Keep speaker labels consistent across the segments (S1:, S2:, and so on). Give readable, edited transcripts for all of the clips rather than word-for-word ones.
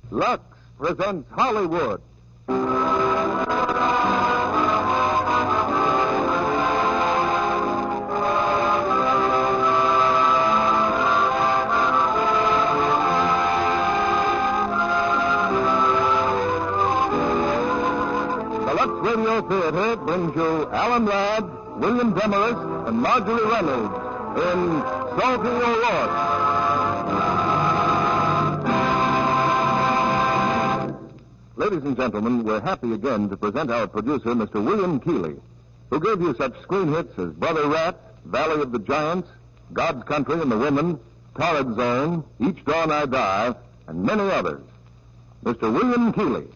S1: Lux presents Hollywood. The Lux Radio Theater brings you Alan Ladd, William Demarest, and Marjorie Reynolds in Salty O'Rourke. Ladies and gentlemen, we're happy again to present our producer, Mr. William Keighley, who gave you such screen hits as Brother Rat, Valley of the Giants, God's Country and the Women, Torrid Zone, Each Dawn I Die, and many others. Mr. William Keighley.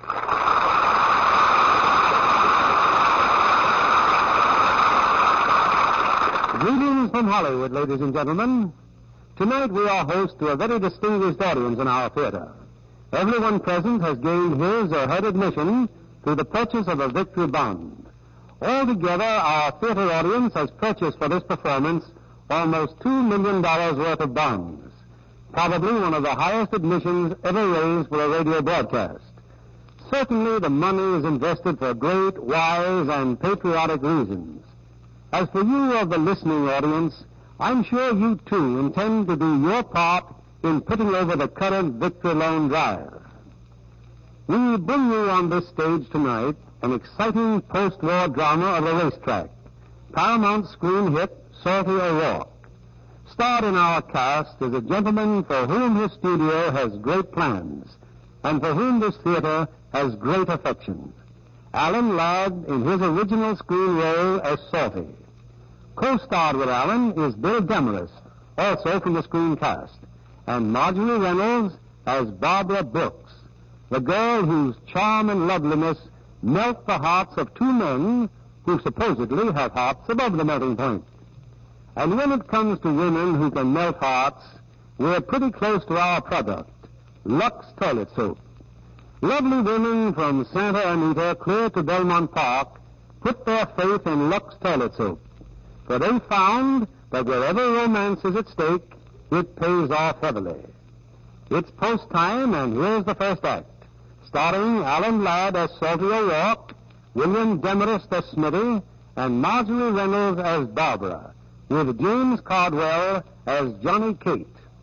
S2: Greetings from Hollywood, ladies and gentlemen. Tonight we are host to a very distinguished audience in our theater. Everyone present has gained his or her admission through the purchase of a victory bond. Altogether, our theater audience has purchased for this performance almost $2 million worth of bonds. Probably one of the highest admissions ever raised for a radio broadcast. Certainly the money is invested for great, wise, and patriotic reasons. As for you of the listening audience, I'm sure you too intend to do your part in putting over the current Victory Loan drive. We bring you on this stage tonight an exciting post-war drama of a racetrack, Paramount screen hit Salty O'Rourke. Starred in our cast is a gentleman for whom his studio has great plans and for whom this theater has great affection. Alan Ladd in his original screen role as Salty. Co-starred with Alan is Bill Demarest, also from the screen cast, and Marjorie Reynolds as Barbara Brooks, the girl whose charm and loveliness melt the hearts of two men who supposedly have hearts above the melting point. And when it comes to women who can melt hearts, we're pretty close to our product, Lux Toilet Soap. Lovely women from Santa Anita clear to Belmont Park put their faith in Lux Toilet Soap, for they found that wherever romance is at stake, it pays off heavily. It's post time, and here's the first act, starring Alan Ladd as Salty O'Rourke, William Demarest as Smitty, and Marjorie Reynolds as Barbara, with James Cardwell as Johnny Cate.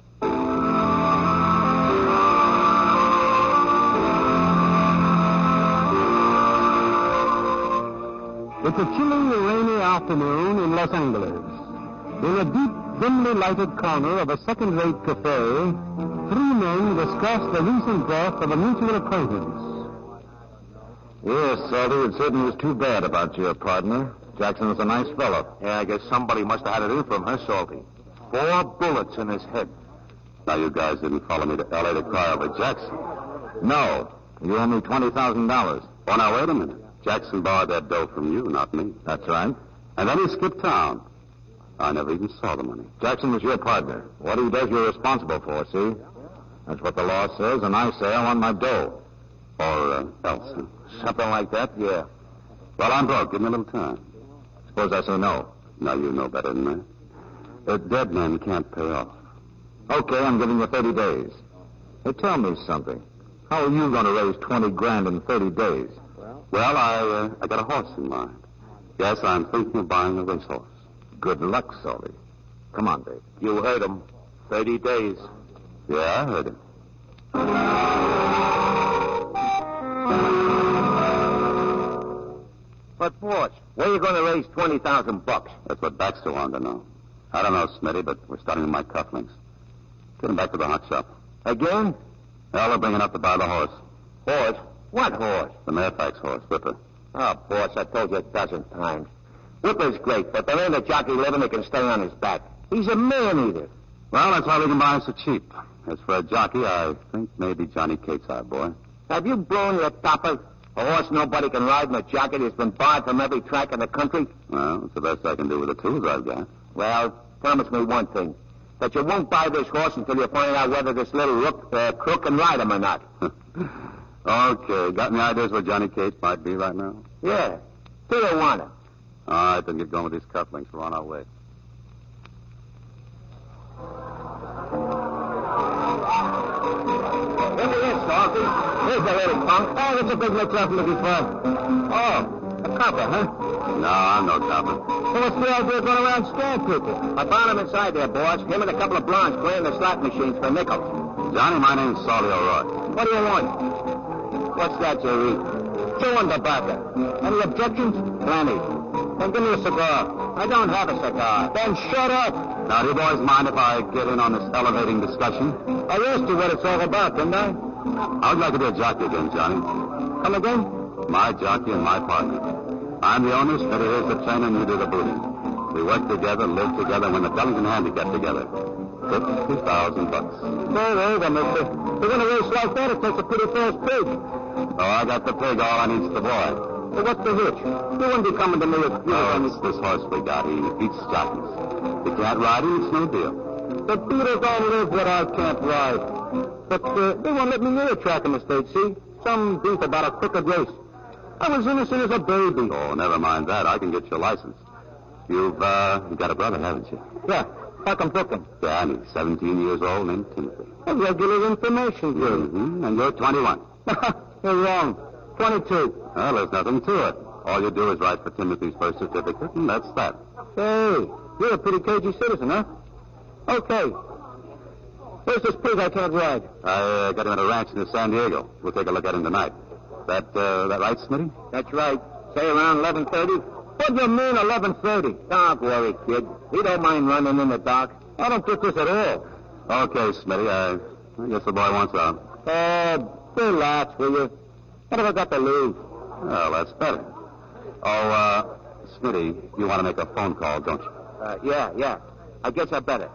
S2: It's a chilly, rainy afternoon in Los Angeles. In a deep, dimly lighted corner of a second-rate cafe, three men discuss the recent death of a mutual acquaintance.
S1: Yes, Salty, it certainly was too bad about your partner. Jackson was a nice fellow.
S3: Yeah, I guess somebody must have had it in from her, Salty. 4 bullets in his head.
S1: Now, you guys didn't follow me to L.A. to cry over Jackson. No. You owe me $20,000. Oh, now, wait a minute. Jackson borrowed that dough from you, not me. That's right. And then he skipped town. I never even saw the money. Jackson was your partner. What he does, you're responsible for, see? That's what the law says, and I say I want my dough. Or else.
S3: Something like that, yeah.
S1: Well, I'm broke. Give me a little time. Suppose I say no. Now, you know better than that. A dead man can't pay off. Okay, I'm giving you 30 days. Hey, tell me something. How are you going to raise $20,000 in 30 days? Well, I got a horse in mind. Yes, I'm thinking of buying a racehorse. Good luck, Salty. Come on, Dave.
S3: You heard him. 30 days.
S1: Yeah, I heard him.
S3: But, boss, where are you going to raise $20,000?
S1: That's what Baxter wanted to know. I don't know, Smitty, but we're starting with my cufflinks. Get him back to the hot shop.
S3: Again?
S1: Well, they're bringing up to buy the horse.
S3: Horse? What horse?
S1: The Fairfax horse, Whipper.
S3: Oh, boss, I told you a dozen times. Whipper's great, but there ain't a jockey living that can stay on his back. He's a man-eater.
S1: Well, that's why we can buy him so cheap. As for a jockey, I think maybe Johnny Cate's our boy.
S3: Have you blown your topper? A horse nobody can ride and a jockey that's been barred from every track in the country?
S1: Well, it's the best I can do with the tools I've got.
S3: Well, promise me one thing. That you won't buy this horse until you find out whether this little crook can ride him or not.
S1: Okay. Got any ideas where Johnny Cate might be right now?
S3: Yeah. Tijuana.
S1: All right, then get going with these cufflinks. We're on our way.
S3: Into this coffee. Here's the little punk.
S2: Oh, that's a big mix up looking for. Oh, a copper, huh?
S1: No, I'm no copper.
S2: So what's the idea of going around scaring people?
S3: I found him inside there, boss. Him and a couple of blondes playing the slot machines for nickels.
S1: Johnny, my name's Solly O'Roy.
S3: What do you want? What's that you eat? Chewing tobacco.
S2: Any objections?
S3: Plenty.
S2: Then give me a cigar.
S3: I don't have a cigar.
S2: Then shut up.
S1: Now, do you boys mind if I get in on this elevating discussion?
S2: I asked you what it's all about, didn't I?
S1: I would like to be a jockey again, Johnny.
S2: Come again?
S1: My jockey and my partner. I'm the owner, Smitty is the trainer, and you do the booting. We work together, live together, and win the Bellington Handicap together. $50,000.
S2: Go over, mister. To win a race like that, it takes a pretty fast pig.
S1: Oh, I got the pig. All I need's the boy.
S2: Well, what's the hitch? You wouldn't be coming to me if you
S1: It's this horse we got. He beats jockeys. You can't ride him, it's no deal.
S2: The beaters don't live what I can't ride. But they won't let me near a track in the state, see? Some beef about a crooked race. I was innocent as a baby.
S1: Oh, never mind that. I can get your license. You've got a brother, haven't you?
S2: Yeah, how come Brooklyn?
S1: Yeah, and he's 17 years old named Timothy.
S2: A regular information girl.
S1: Mm-hmm. And you're 21.
S2: You're wrong. 22.
S1: Well, there's nothing to it. All you do is write for Timothy's birth certificate, and that's that.
S2: Hey, you're a pretty cagey citizen, huh? Okay. Where's this pig I can't ride?
S1: I got him at a ranch near San Diego. We'll take a look at him tonight. That right, Smitty?
S3: That's right. Say around 11:30.
S2: What do you mean, 11:30?
S3: Don't worry, kid. He don't mind running in the dark.
S2: I don't get this at all.
S1: Okay, Smitty. I guess the boy wants out.
S2: Relax, will you? What have I got to lose?
S1: Well, that's better. Oh, Smitty, you want to make a phone call, don't you?
S3: Yeah. I guess I better.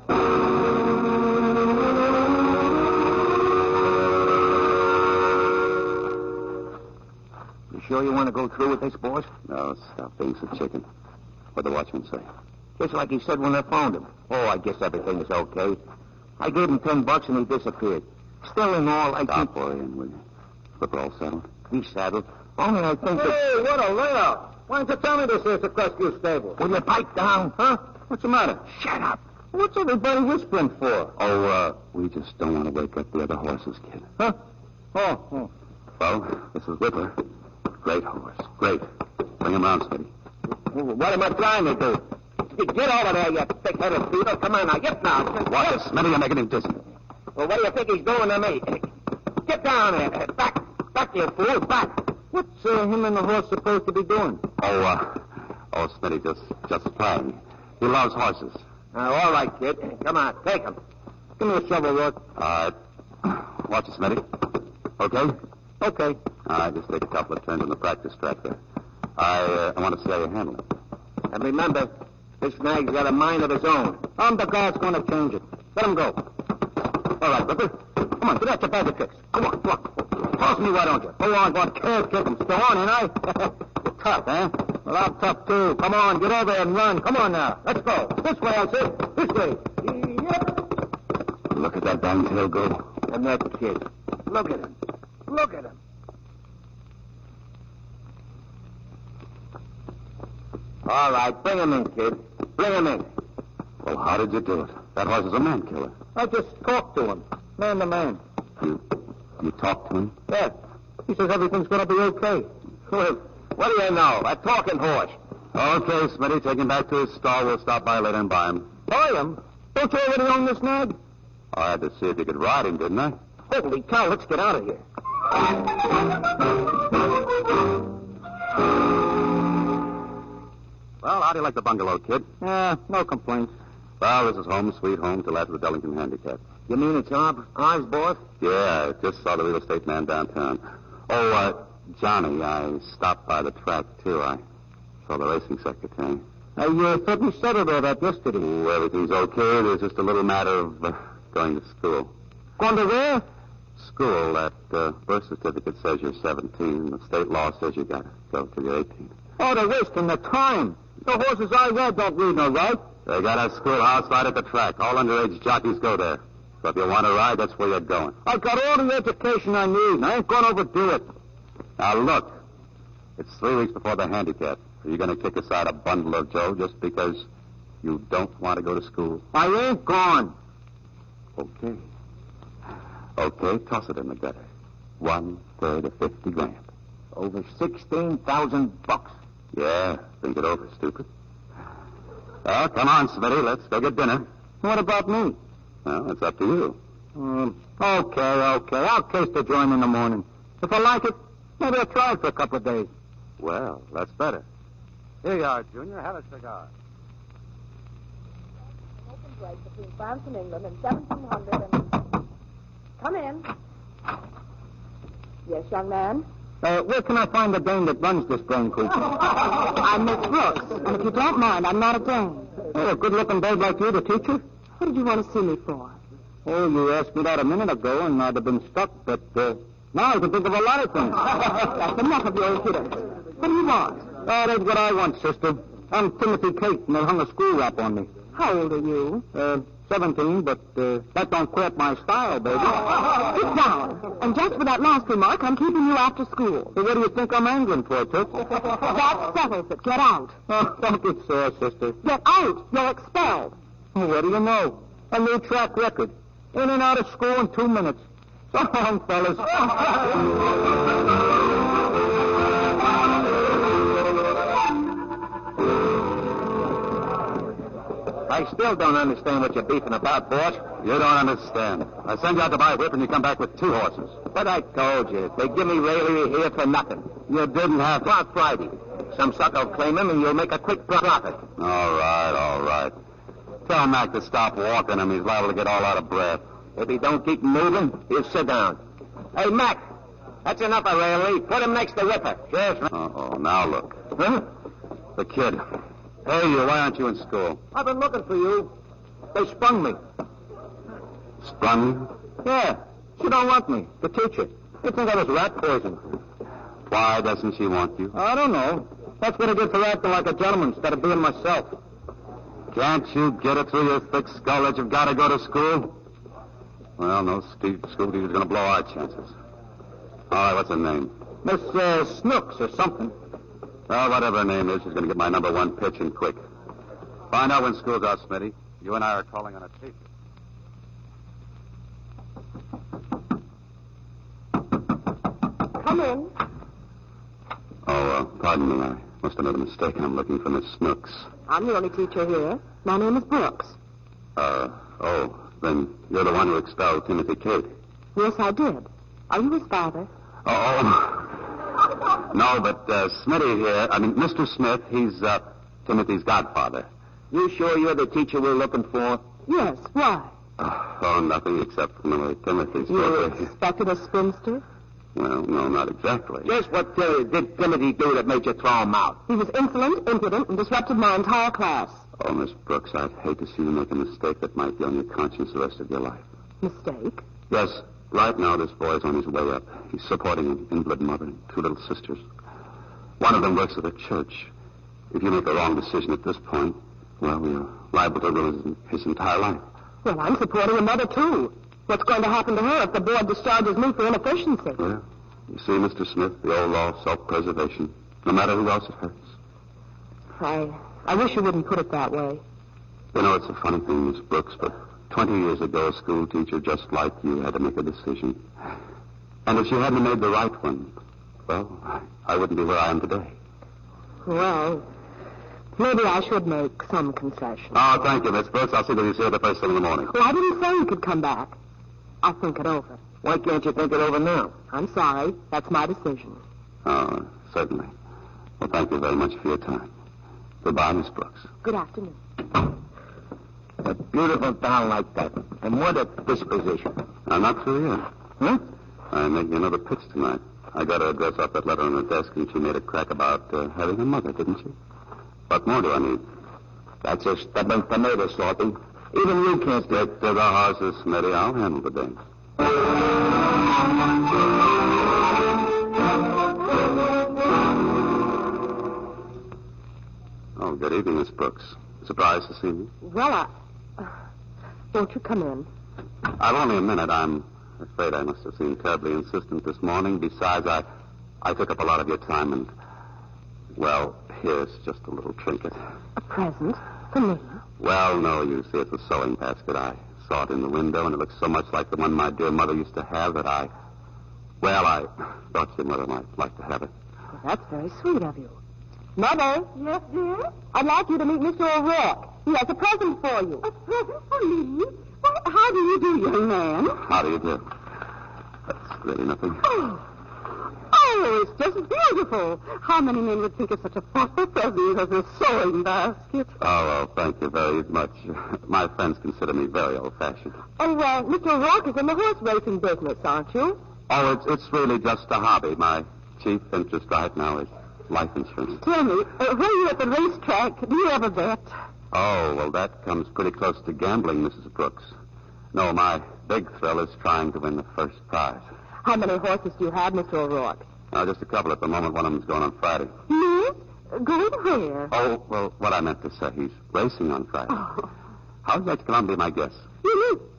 S3: You sure you want to go through with this, boss?
S1: No, stop being so chicken. What'd the watchman say?
S3: Just like he said when I phoned him. Oh, I guess everything is okay. I gave him $10 and he disappeared. Still in all, I
S1: Stop worrying, will you? Flipper all settled?
S3: He's saddled. Only I think that...
S2: Hey, what a layout. Why don't you tell me this is the Crestview stable?
S3: Will you pipe down?
S2: Huh? What's the matter?
S3: Shut up.
S2: What's everybody whispering for?
S1: Oh, we just don't want to wake up the other horses, kid.
S2: Huh? Oh.
S1: Well, this is Whipper. Great horse. Great. Bring him round, Smitty.
S3: What am I trying to do? Get over there, you thick-headed beetle. Come on now, get down.
S1: Watch it, Smitty. You're making him dizzy.
S3: Well, what do you think he's doing to me? Get down there. Back, you fool, back.
S2: What's him and the horse supposed to be doing?
S1: Oh, Smitty, just playing. He loves horses.
S3: All right, kid. Come on, take him.
S2: Give me a shovel, Rook.
S1: All right. Watch it, Smitty. Okay?
S2: Okay.
S1: All right, just take a couple of turns on the practice track there. I want to see how you handle it.
S3: And remember, this nag's got a mind of his own.
S2: I'm the guy that's going to change it. Let him go. All right, Whipper. Come on, get out your bag of tricks. Come on. Toss me, why don't you? Go on, go on. Can't kick him. Still on, ain't I? You're tough, eh? Well, I'm tough, too. Come on, get over there and run. Come on now. Let's go. This way, I say. This way. Yep.
S1: Look at that dang tail go.
S3: And that kid. Look at him. Look at him. All right, bring him in, kid. Bring him in.
S1: Well, how did you do it? That horse is a man killer.
S2: I just talked to him. Man to man.
S1: You talked to him?
S2: Yeah. He says everything's going to be okay.
S3: What do you know? A talking horse.
S1: Okay, Smitty, take him back to his stall. We'll stop by later and buy him.
S2: Buy him? Don't you already own this nag?
S1: I had to see if you could ride him, didn't I?
S2: Holy cow, let's get out of here.
S1: Well, how do you like the bungalow, kid?
S2: No complaints.
S1: Well, this is home sweet home till after the Bellington Handicap.
S3: You mean it's ours, boss?
S1: Yeah, I just saw the real estate man downtown. Oh, Johnny, I stopped by the track, too. I saw the racing secretary.
S2: I thought we settled all that yesterday.
S1: Oh, everything's okay. There's just a little matter of going to school.
S2: Going to where?
S1: School. That birth certificate says you're 17. The state law says you got to go till you're 18.
S2: Oh, they're wasting the time. The horses I ride don't read no right.
S1: They got a schoolhouse right at the track. All underage jockeys go there. So if you want to ride, that's where you're going.
S2: I've got all the education I need, and I ain't going to overdo it.
S1: Now, look. It's 3 weeks before the handicap. Are you going to kick aside a bundle of Joe just because you don't want to go to school?
S2: I ain't gone.
S1: Okay. Okay, toss it in the gutter. 1/3 of 50 grand.
S3: Over 16,000 bucks.
S1: Yeah, think it over, stupid. Well, come on, Smitty. Let's go get dinner.
S3: What about me?
S1: Well, it's up to you.
S3: Okay. I'll taste the joint in the morning. If I like it, maybe I'll try it for a couple of days.
S1: Well, that's better. Here you are, Junior. Have a cigar.
S4: Open break between France and England in 1700 and... Come in. Yes, young man?
S3: Where can I find the dame that runs this brain creature?
S4: I'm Miss Brooks, and if you don't mind, I'm not a dame.
S3: Oh, a good-looking babe like you, the teacher?
S4: What did you want to see me for?
S3: Oh, you asked me that a minute ago, and I'd have been stuck, but now I can think of a lot of things.
S4: That's enough of your impudence. What do you want?
S3: Oh, that's what I want, sister. I'm Timothy Kate, and they hung a screw rap on me.
S4: How old are you?
S3: 17, but that don't quit my style, baby.
S4: Sit down. And just for that last remark, I'm keeping you after school.
S3: So what do you think I'm angling for, Toots?
S4: That settles it. Get out.
S3: Oh, don't get sore, sister.
S4: Get out. You're expelled.
S3: Oh, what do you know? A new track record. In and out of school in 2 minutes. So long, fellas. I still don't understand what you're beefing about, boss.
S1: You don't understand. I send you out to buy a whip and you come back with 2 horses.
S3: But I told you, they give me raillery here for nothing.
S1: You didn't have to.
S3: About Friday. Some sucker will claim him and you'll make a quick profit.
S1: All right. Tell Mac to stop walking him. He's liable to get all out of breath.
S3: If he don't keep moving, he'll sit down. Hey, Mac, that's enough of raillery. Put him next to Whipper. Yes,
S1: Uh-oh, now look.
S3: Huh?
S1: The kid. Hey, you, why aren't you in school?
S3: I've been looking for you. They sprung me.
S1: Sprung you?
S3: Yeah. She don't want me. The teacher. They think I was rat poison.
S1: Why doesn't she want you?
S3: I don't know. That's what I did for acting like a gentleman instead of being myself.
S1: Can't you get it through your thick skull that you've got to go to school? Well, no school teacher's going to blow our chances. All right, what's her name?
S3: Miss Snooks or something.
S1: Well, whatever her name is, she's going to get my number 1 pitch and quick. Find out when school's out, Smitty. You and I are calling on a teacher.
S4: Come in.
S1: Oh, pardon me. I must have made a mistake. I'm looking for Miss Snooks.
S4: I'm the only teacher here. My name is Brooks.
S1: Then you're the one who expelled Timothy Kate.
S4: Yes, I did. Are you his father?
S1: No, but Smitty here, Mr. Smith, he's Timothy's godfather.
S3: You sure you're the teacher we're looking for?
S4: Yes. Why?
S1: Nothing except from the way Timothy's
S4: You
S1: spoken.
S4: expected a spinster?
S1: Well, no, not exactly.
S3: Just what did Timothy do that made you throw him out?
S4: He was insolent, impudent, and disrupted my entire class.
S1: Oh, Miss Brooks, I'd hate to see you make a mistake that might be on your conscience the rest of your life.
S4: Mistake?
S1: Yes, right now this boy's on his way up. He's supporting an invalid mother and 2 little sisters. One of them works at a church. If you make a wrong decision at this point, well, you're liable to ruin his entire life.
S4: Well, I'm supporting a mother, too. What's going to happen to her if the board discharges me for inefficiency?
S1: Well, you see, Mr. Smith, the old law, self-preservation, no matter who else it hurts.
S4: I wish you wouldn't put it that way.
S1: You know, it's a funny thing, Miss Brooks, but 20 years ago, a school teacher just like you had to make a decision. And if she hadn't made the right one, well, I wouldn't be where I am today.
S4: Well, maybe I should make some concession.
S1: Oh, thank you, Miss Brooks. I'll see that you see her the first thing in the morning.
S4: Well, I didn't say you could come back. I'll think it over.
S3: Why can't you think it over now?
S4: I'm sorry. That's my decision.
S1: Oh, certainly. Well, thank you very much for your time. Goodbye, Miss Brooks.
S4: Good afternoon.
S3: A beautiful town like that. And what a disposition.
S1: I'm not through yet.
S3: Huh?
S1: I'm making another pitch tonight. I got her address off that letter on her desk, and she made a crack about having a mother, didn't she? What more do I need?
S3: That's a stubborn tomato, Salty. Even you can't do it.
S1: Get to the horses, Smitty. I'll handle the dame. Oh, good evening, Miss Brooks. Surprised to see me?
S4: Well, won't you come in?
S1: I've only a minute. I'm afraid I must have seemed terribly insistent this morning. Besides, I took up a lot of your time, and, well, here's just a little trinket.
S4: A present for me?
S1: Well, no, you see, it's a sewing basket. I saw it in the window, and it looked so much like the one my dear mother used to have that I thought your mother might like to have it.
S4: Well, that's very sweet of you. Mother? Yes, dear? I'd like you to meet Mr. O'Rourke. He has a present for you. A present for me? Well, how do you do, young man?
S1: How do you do? That's really nothing.
S4: Oh, it's just beautiful. How many men would think of such a thoughtful present as a sewing basket?
S1: Oh, well, thank you very much. My friends consider me very old-fashioned.
S4: And, Mr. O'Rourke is in the horse racing business, aren't you?
S1: Oh, it's really just a hobby. My chief interest right now is life insurance.
S4: Tell me, when you're at the racetrack, do you ever bet?
S1: Oh, well, that comes pretty close to gambling, Mrs. Brooks. No, my big thrill is trying to win the first prize.
S4: How many horses do you have, Mr. O'Rourke?
S1: Just a couple at the moment. One of them's going on Friday.
S4: Yes? Going where?
S1: Oh, well, what I meant to say, he's racing on Friday.
S4: Oh.
S1: How's that going to be my guess?
S4: You mean...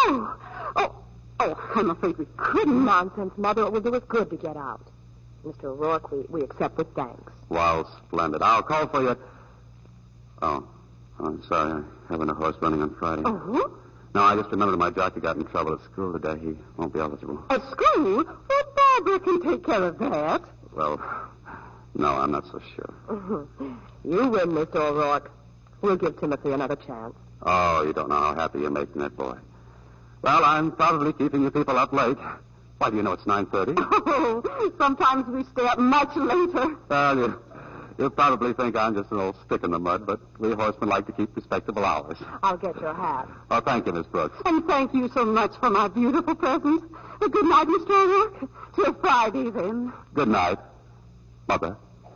S4: Oh, I'm afraid we couldn't. Nonsense, Mother. It will do us good to get out. Mr. O'Rourke, we accept with thanks.
S1: Well, splendid. I'll call for you. Oh, I'm sorry. I haven't a horse running on Friday.
S4: Oh?
S1: No, I just remembered my jockey got in trouble at school today. He won't be eligible.
S4: At school? Well, Barbara can take care of that.
S1: Well, no, I'm not so sure.
S4: You win, Mr. O'Rourke. We'll give Timothy another chance.
S1: Oh, you don't know how happy you're making that boy. Well, I'm probably keeping you people up late. Why, do you know it's 9:30?
S4: Oh, sometimes we stay up much later.
S1: Well, you probably think I'm just an old stick in the mud, but we horsemen like to keep respectable hours.
S4: I'll get your hat.
S1: Oh, thank you, Miss Brooks.
S4: And thank you so much for my beautiful present. Good night, Mr. O'Rourke. Till Friday, then.
S1: Good night, Mother.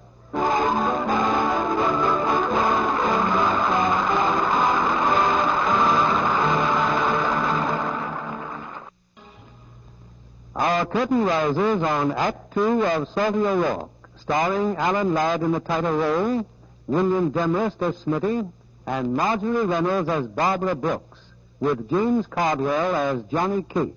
S2: Our curtain rises on Act 2 of Salty O'Rourke, starring Alan Ladd in the title role, William Demarest as Smitty, and Marjorie Reynolds as Barbara Brooks, with James Cardwell as Johnny Cate.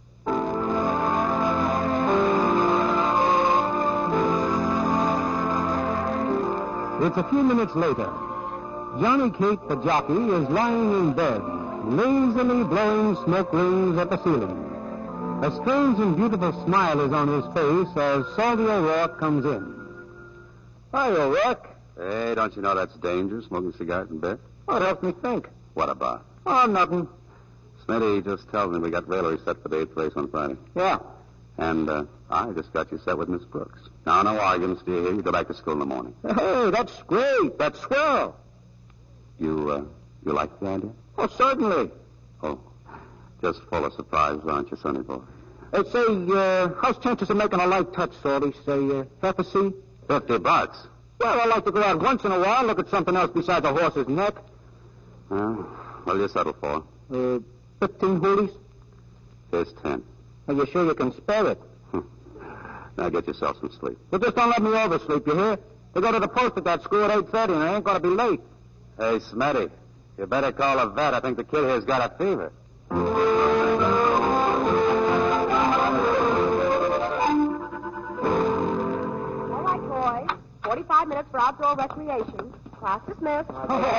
S2: It's a few minutes later. Johnny Cate, the jockey, is lying in bed, lazily blowing smoke rings at the ceiling. A strange and beautiful smile is on his face as Salty O'Rourke comes in.
S3: Hi, O'Rourke.
S1: Hey, don't you know that's dangerous, smoking cigars in bed?
S3: What helps me think?
S1: What about?
S3: Oh, nothing.
S1: Smitty just tells me we got railway set for the 8th race on Friday.
S3: Yeah.
S1: And I just got you set with Miss Brooks. Now, no arguments, do you hear? You go back to school in the morning.
S3: Hey, that's great. That's swell.
S1: You like the idea?
S3: Oh, certainly.
S1: Oh, just full of surprises, aren't you, sonny boy?
S3: Hey, say, how's chances of making a light touch, Salty? Say, half a C?
S1: $50.
S3: Well, I like to go out once in a while, look at something else besides a horse's neck.
S1: What do you settle for?
S3: 15 hoolies.
S1: Here's 10.
S3: Are you sure you can spare it?
S1: Now get yourself some sleep.
S3: Well, just don't let me oversleep, you hear? They go to the post at that school at 8:30, and I ain't going to be late.
S1: Hey, Smitty, you better call a vet. I think the kid here's got a fever.
S4: All right, boys. 45 minutes for outdoor recreation. Class dismissed.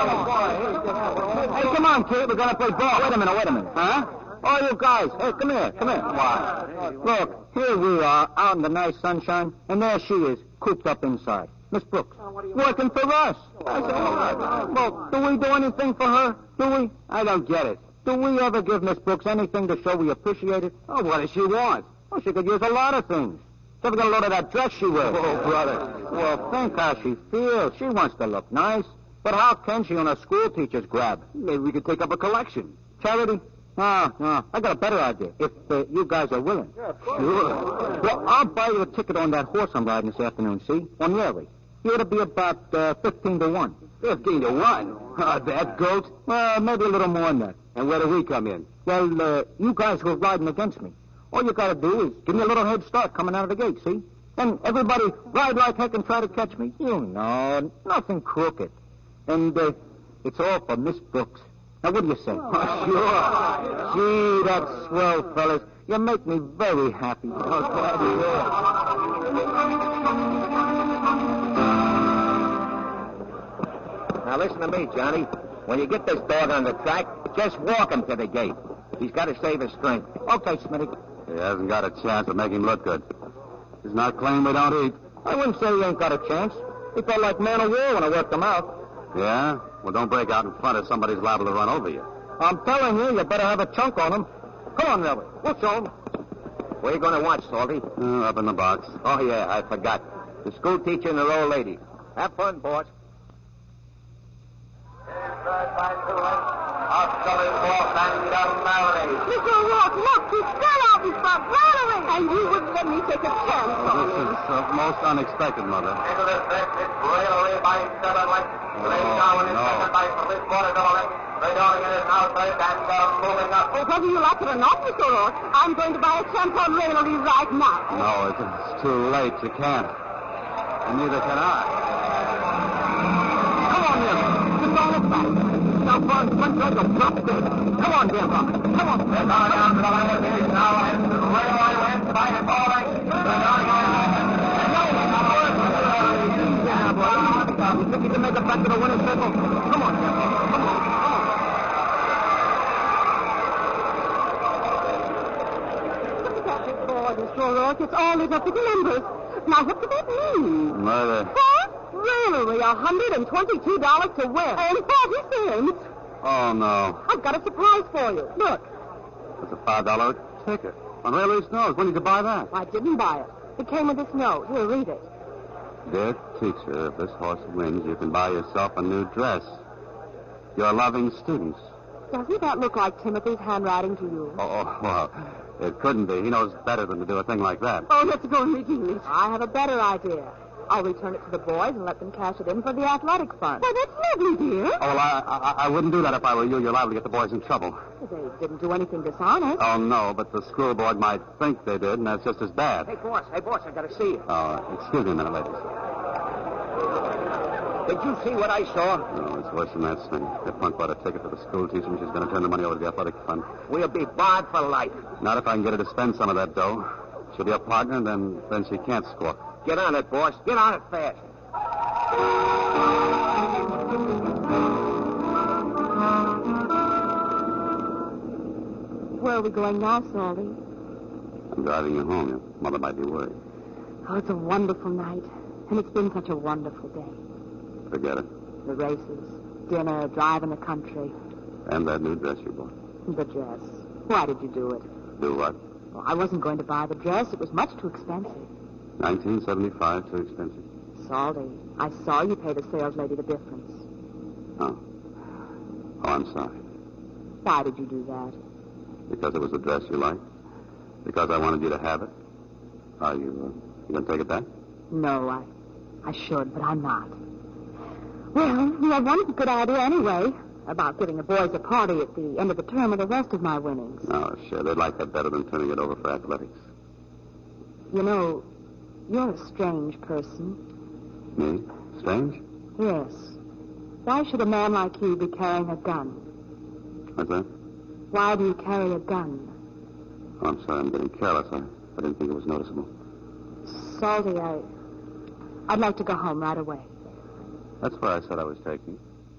S3: Hey, come on, kid. We're going to play ball. Wait a minute. Huh? Oh, you guys. Hey, come here. Why? Look, here we are, out in the nice sunshine, and there she is, cooped up inside. Miss Brooks, working for us. Well, do we do anything for her? Do we? I don't get it. Do we ever give Miss Brooks anything to show we appreciate it? Oh, what does she want? Well, she could use a lot of things. She ever got a load of that dress she wears? Oh, brother. Well, think how she feels. She wants to look nice. But how can she on a school teacher's grab? Maybe we could take up a collection. Charity? No. I got a better idea. If you guys are willing. Yeah, sure. Well, I'll buy you a ticket on that horse I'm riding this afternoon, see? On Yearly. It ought to be about 15 to 1. 15 to 1? That goat? Well, maybe a little more than that. And where do we come in? Well, you guys who are riding against me. All you got to do is give me a little head start coming out of the gate, see? Then everybody ride like heck and try to catch me. You know, nothing crooked. And it's all for Miss Brooks. Now, what do you say? Oh, sure. Gee, that's swell, fellas. You make me very happy. Now, listen to me, Johnny. When you get this dog on the track, Just walk him to the gate. He's got to save his strength. Okay, Smitty.
S1: He hasn't got a chance to make him look good. He's not claiming we don't eat.
S3: I wouldn't say he ain't got a chance. He felt like man of war when I worked him out.
S1: Yeah? Well, don't break out in front if somebody's liable to run over you.
S3: I'm telling you, you better have a chunk on him. Come on, Nellie. We'll show him. Where you going to watch, Salty?
S1: Up in the box.
S3: Oh, yeah, I forgot. The school teacher and her old lady. Have fun, boss.
S4: Mr. O'Rourke, look, he's still out in front, rallying. And you wouldn't let me take a chance on
S1: This
S4: him.
S1: is most unexpected, Mother.
S5: Into the set, it's railway by 7 lengths. Laid down in second by 3/4 of a length. Radioing it is now third and moving up.
S4: Well, whether you like it or not, Mr. O'Rourke, I'm going to buy a chance on raillery right now.
S1: No, it's too late. You can't. And neither can I.
S3: Come on, Nellie. Just on the back. Now, front like a drop dead. Come on, dear brother. Come on.
S5: They're going down to the line of finish now, and the railway wins by 4 lengths.
S3: You think you can make it back to the winner's circle? Come on, dear brother. Come on.
S4: Look at that big board, Mr. O'Rourke. It's all lit up with numbers. Now, what does that mean?
S1: Mother.
S4: What? Raillery, $122 to win. And 40 cents.
S1: Oh, no.
S4: I've got a surprise for you. Look,
S1: It's a $5 ticket. On Railway Snows. When did you buy that?
S4: I didn't buy it. It came with this note. Here, read it.
S1: Dear teacher, if this horse wins, you can buy yourself a new dress. Your loving students.
S4: Doesn't that look like Timothy's handwriting to you?
S1: Oh, well, it couldn't be. He knows better than to do a thing like that.
S4: Oh, let's go and redeem it. I have a better idea. I'll return it to the boys and let them cash it in for the athletic fund. Why, that's lovely, dear.
S1: Oh, well, I wouldn't do that if I were you. You're liable to get the boys in trouble.
S4: They didn't do anything dishonest.
S1: Oh, no, but the school board might think they did, and that's just as bad.
S3: Hey, boss, I got to see you.
S1: Oh, excuse me a minute, ladies.
S3: Did you see what I saw?
S1: No, it's worse than that, Smitty. That punk bought a ticket for the school teacher, and she's going to turn the money over to the athletic fund.
S3: We'll be barred for life.
S1: Not if I can get her to spend some of that dough. She'll be a partner, and then she can't squawk.
S3: Get on it, boss. Get on it fast.
S4: Where are we going now, Salty?
S1: I'm driving you home. Your mother might be worried.
S4: Oh, it's a wonderful night. And it's been such a wonderful day.
S1: Forget it.
S4: The races, dinner, drive in the country.
S1: And that new dress you bought.
S4: The dress. Why did you do it?
S1: Do what?
S4: Well, I wasn't going to buy the dress. It was much too expensive.
S1: $19.75, too expensive.
S4: Salty, I saw you pay the sales lady the difference.
S1: Oh, I'm sorry.
S4: Why did you do that?
S1: Because it was the dress you liked? Because I wanted you to have it? Are you going to take it back?
S4: No, I should, but I'm not. Well, you had one good idea anyway, about giving the boys a party at the end of the term with the rest of my winnings.
S1: Oh, sure. They'd like that better than turning it over for athletics.
S4: You know, you're a strange person.
S1: Me? Strange?
S4: Yes. Why should a man like you be carrying a gun?
S1: What's that?
S4: Why do you carry a gun?
S1: Oh, I'm sorry. I'm getting careless. I didn't think it was noticeable.
S4: Salty, I'd like to go home right away.
S1: That's where I said I was taking.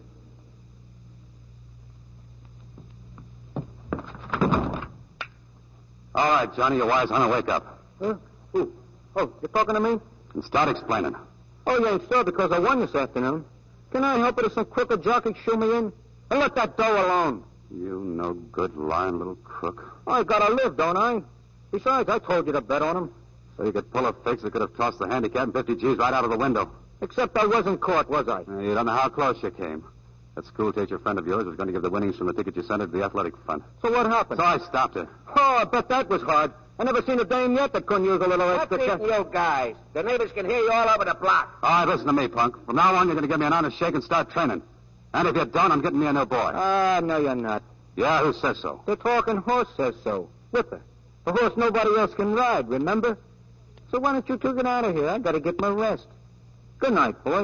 S1: All right, Johnny, you're wise, honey. Wake up.
S3: Huh? Who? Oh, you're talking to me?
S1: And start explaining.
S3: Oh, you ain't sure because I won this afternoon. Can I help it if some crooked jockey shoe me in? And let that dough alone.
S1: You no good lying little crook.
S3: I gotta live, don't I? Besides, I told you to bet on him.
S1: So you could pull a fix that could have tossed the handicap and 50 G's right out of the window.
S3: Except I wasn't caught, was I?
S1: You don't know how close you came. That school teacher friend of yours was going to give the winnings from the ticket you sent her to the athletic fund.
S3: So what happened?
S1: So I stopped her.
S3: Oh, I bet that was hard. I never seen a dame yet that couldn't use a little extra cash.
S5: You guys. The neighbors can hear you all over the block.
S1: All right, listen to me, punk. From now on, you're going to give me an honest shake and start training. And if you don't, I'm getting me a new boy.
S3: No, you're not.
S1: Yeah, who says so?
S3: The talking horse says so. Whipper. The horse nobody else can ride, remember? So why don't you two get out of here? I gotta get my rest. Good night, boys.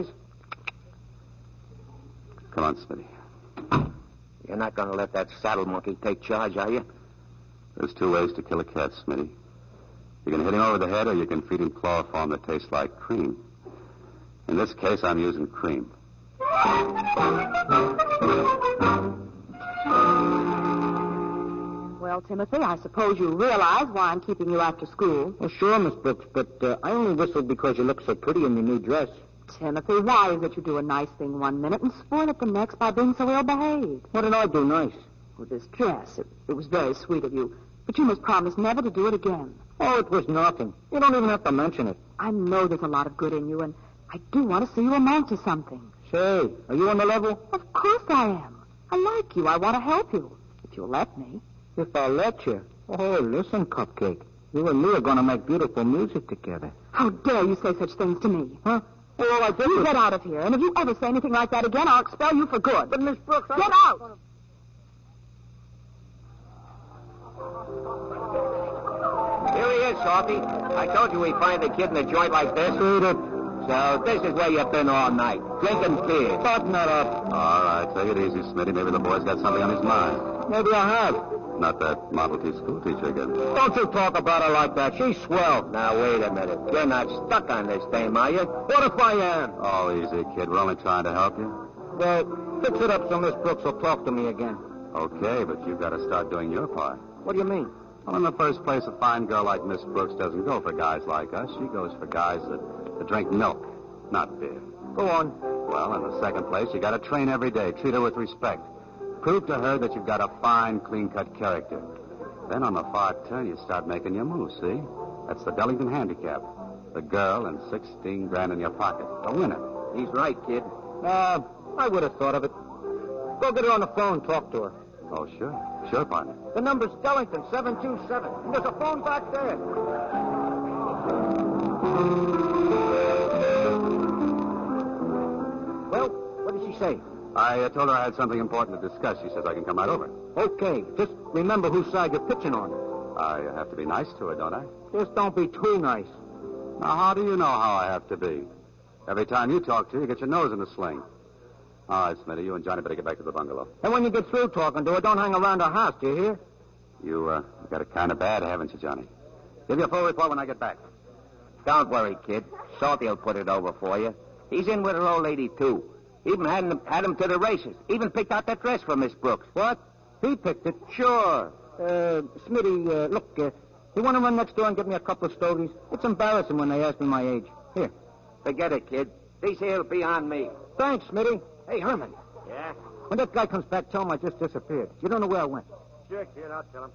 S1: Come on, Smitty.
S5: You're not going to let that saddle monkey take charge, are you?
S1: There's two ways to kill a cat, Smitty. You can hit him over the head, or you can feed him chloroform that tastes like cream. In this case, I'm using cream.
S4: Well, Timothy, I suppose you realize why I'm keeping you after school.
S3: Well, sure, Miss Brooks, but I only whistled because you look so pretty in your new dress.
S4: Timothy, why is it you do a nice thing one minute and spoil it the next by being so ill-behaved?
S3: What did I do nice?
S4: With this dress, it was very sweet of you, but you must promise never to do it again.
S3: Oh, it was nothing. You don't even have to mention it.
S4: I know there's a lot of good in you, and I do want to see you amount to something.
S3: Say, are you on the level?
S4: Of course I am. I like you. I want to help you, if you'll let me.
S3: If I let you. Oh, listen, Cupcake. You and me are going to make beautiful music together.
S4: How dare you say such things to me?
S3: Huh? Well, all I did
S4: You
S3: was...
S4: get out of here, and if you ever say anything like that again, I'll expel you for good.
S3: But, Miss Brooks,
S4: Get out!
S3: Here he is, Softy. I told you we'd find the kid in a joint like this. Read it. So this is where you've been all night. Drinking beer. Button that up.
S1: All right, take it easy, Smitty. Maybe the boy's got something on his mind.
S3: Maybe I have.
S1: Not that Model T school teacher again.
S3: Don't you talk about her like that. She's swell. Now, wait a minute. You're not stuck on this dame, are you? What if I am?
S1: Oh, easy, kid. We're only trying to help you.
S3: Well, fix it up so Miss Brooks will talk to me again.
S1: Okay, but you've got to start doing your part.
S3: What do you mean?
S1: Well, in the first place, a fine girl like Miss Brooks doesn't go for guys like us. She goes for guys that drink milk, not beer.
S3: Go on.
S1: Well, in the second place, you got to train every day. Treat her with respect. Prove to her that you've got a fine, clean-cut character. Then on the far turn, you start making your moves, see? That's the Dellington handicap. The girl and 16 grand in your pocket. A winner.
S3: He's right, kid. I would have thought of it. Go get her on the phone, talk to her.
S1: Oh, sure. Sure, partner.
S3: The number's Dellington, 727. And there's a phone back there. Well, what did she say?
S1: I told her I had something important to discuss. She says I can come right over.
S3: Okay, just remember whose side you're pitching on.
S1: I have to be nice to her, don't I?
S3: Just don't be too nice.
S1: Now, how do you know how I have to be? Every time you talk to her, you get your nose in a sling. All right, Smitty, you and Johnny better get back to the bungalow.
S3: And when you get through talking to her, don't hang around her house, do you hear?
S1: You got it kind of bad, haven't you, Johnny? Give you a full report when I get back.
S3: Don't worry, kid. Salty will put it over for you. He's in with her old lady, too. Even had him to the races. Even picked out that dress for Miss Brooks. What? He picked it? Sure. Smitty, look, you want to run next door and get me a couple of stogies? It's embarrassing when they ask me my age. Here. Forget it, kid. These here'll be on me. Thanks, Smitty. Hey, Herman.
S5: Yeah?
S3: When that guy comes back, tell him I just disappeared. You don't know where I went.
S5: Sure, kid. I'll tell him.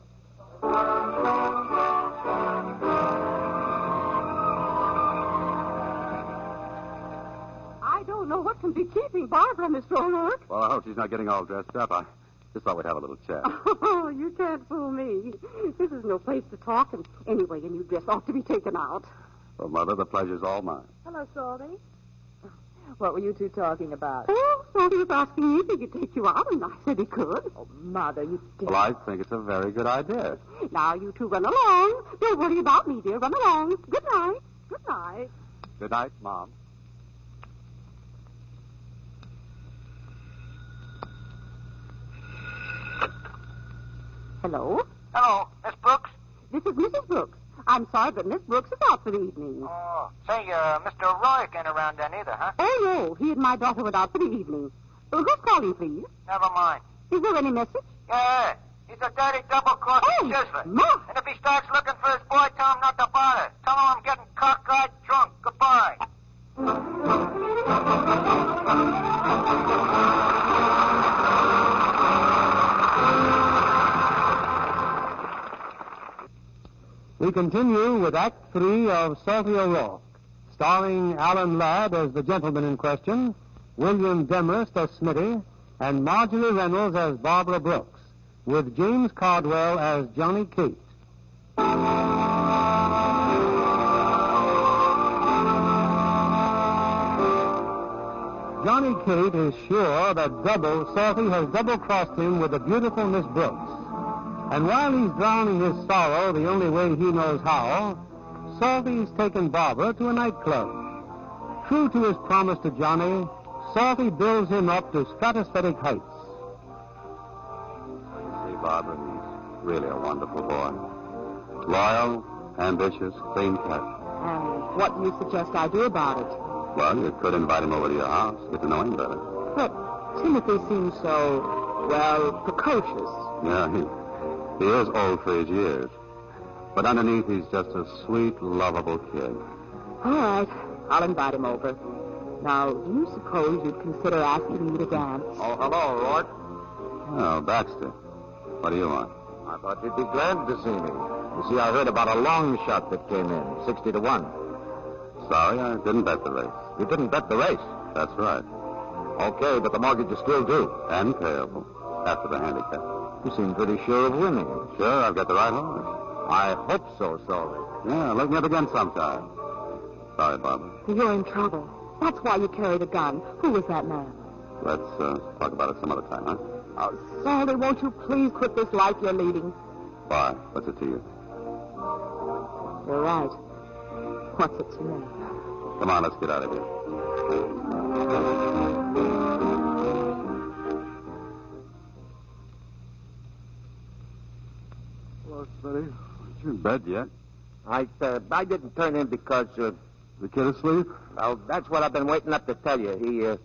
S4: I don't know what can be keeping Barbara, Mr. O'Rourke.
S1: Well, I hope she's not getting all dressed up. I just thought we'd have a little chat.
S4: Oh, you can't fool me. This is no place to talk, and anyway, your new dress ought to be taken out.
S1: Well, Mother, the pleasure's all mine.
S4: Hello, Salty. What were you two talking about? Oh, Salty was asking me if he could take you out, and I said he could. Oh, Mother, you did.
S1: Well, I think it's a very good idea.
S4: Now, you two run along. Don't worry about me, dear. Run along. Good night. Good night.
S1: Good night, Mom.
S4: Hello?
S3: Hello, Miss Brooks?
S4: This is Mrs. Brooks. I'm sorry, but Miss Brooks is out for the evening.
S3: Oh, say, Mr. O'Rourke ain't around then either, huh?
S4: Oh, no. He and my daughter went out for the evening. Who's calling, please?
S3: Never mind.
S4: Is there any message?
S3: Yeah, he's a dirty double-crossing chiseler.
S4: Ma!
S3: And if he starts looking for his boy, tell him not to bother. Tell him I'm getting cockeyed drunk. Goodbye.
S2: We continue with Act 3 of Salty O'Rourke, starring Alan Ladd as the gentleman in question, William Demarest as Smitty, and Marjorie Reynolds as Barbara Brooks, with James Cardwell as Johnny Cate. Johnny Cate is sure that Salty has double-crossed him with the beautiful Miss Brooks. And while he's drowning his sorrow the only way he knows how, Salty's taken Barbara to a nightclub. True to his promise to Johnny, Salty builds him up to stratospheric heights.
S1: See, Barbara, he's really a wonderful boy. Loyal, ambitious, clean-cut.
S4: And what do you suggest I do about it?
S1: Well, you could invite him over to your house, get to know him better.
S4: But Timothy seems so, well, precocious.
S1: Yeah, He is old for his years. But underneath, he's just a sweet, lovable kid.
S4: All right. I'll invite him over. Now, do you suppose you'd consider asking me to dance?
S3: Oh, hello, Rourke.
S1: Oh, Baxter. What do you want?
S3: I thought you'd be glad to see me. You see, I heard about a long shot that came in, 60-1.
S1: Sorry, I didn't bet the race.
S3: You didn't bet the race?
S1: That's right.
S3: Okay, but the mortgage is still due.
S1: And payable. After the handicap.
S3: You seem pretty sure of winning.
S1: Sure, I've got the right horse.
S3: I hope so, Sully.
S1: Yeah, look me up again sometime. Sorry, Barbara.
S4: You're in trouble. That's why you carried a gun. Who was that man?
S1: Let's talk about it some other time, huh?
S4: Oh, Salty, won't you please quit this life you're leading?
S1: Why? What's it to you?
S4: You're right. What's it to me?
S1: Come on, let's get out of here.
S2: Hello, Smitty. Aren't you in bed yet?
S3: I didn't turn in because,
S2: The kid asleep?
S3: well, that's what I've been waiting up to tell you.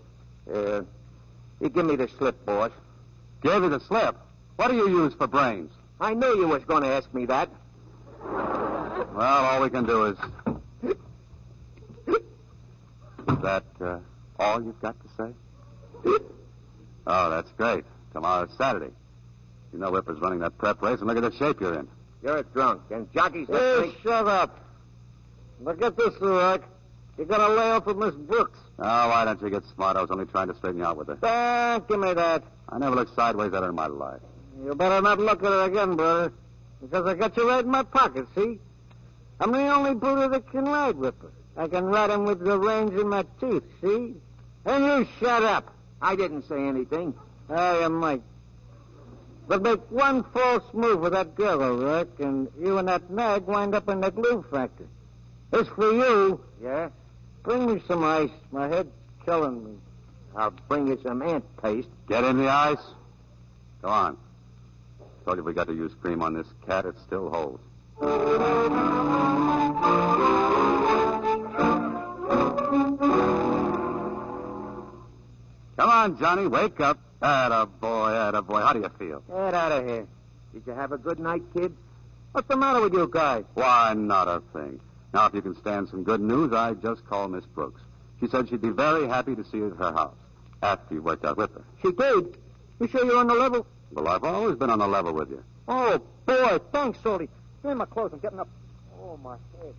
S3: He gave me the slip, boss.
S2: Gave you the slip. What do you use for brains?
S3: I knew you was going to ask me that.
S1: Well, all we can do is... Is that all you've got to say? Oh, that's great. Tomorrow's Saturday. You know Whipper's running that prep race, and look at the shape you're in.
S3: You're drunk, and jockeys...
S2: Hey, shut up. Look at this, Rourke. You got a layoff with Miss Brooks.
S1: Oh, why don't you get smart? I was only trying to straighten you out with her.
S2: Give me that.
S1: I never looked sideways at her in my life.
S2: You better not look at her again, brother. Because I got you right in my pocket, see? I'm the only brother that can ride Whipper. I can ride him with the reins in my teeth, see? And you shut up.
S3: I didn't say anything.
S2: Oh, you might. But make one false move with that girl, Rourke, and you and that nag wind up in that glue factory. It's for you.
S3: Yeah?
S2: Bring me some ice. My head's killing me.
S3: I'll bring you some ant paste.
S1: Get in the ice. Go on. Told you we got to use cream on this cat. It still holds. Come on, Johnny. Wake up. Attaboy, attaboy. How do you feel?
S2: Get out of here.
S3: Did you have a good night, kid?
S2: What's the matter with you guys?
S1: Why, not a thing. Now, if you can stand some good news, I just called Miss Brooks. She said she'd be very happy to see you at her house after you worked out with her.
S2: She did. You sure you're on the level?
S1: Well, I've always been on the level with you.
S2: Oh, boy. Thanks, Salty. Give me my clothes. I'm getting up. Oh, my head.